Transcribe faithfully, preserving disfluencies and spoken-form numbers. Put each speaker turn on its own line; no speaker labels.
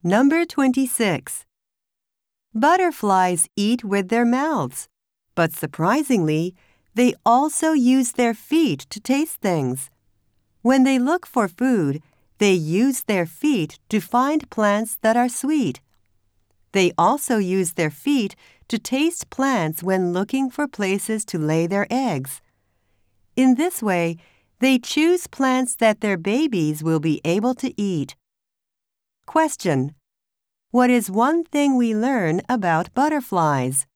Number twenty-six. Butterflies eat with their mouths, but surprisingly, they also use their feet to taste things. When they look for food, they use their feet to find plants that are sweet. They also use their feet to taste plants when looking for places to lay their eggs. In this way, they choose plants that their babies will be able to eat. Question: What is one thing we learn about butterflies?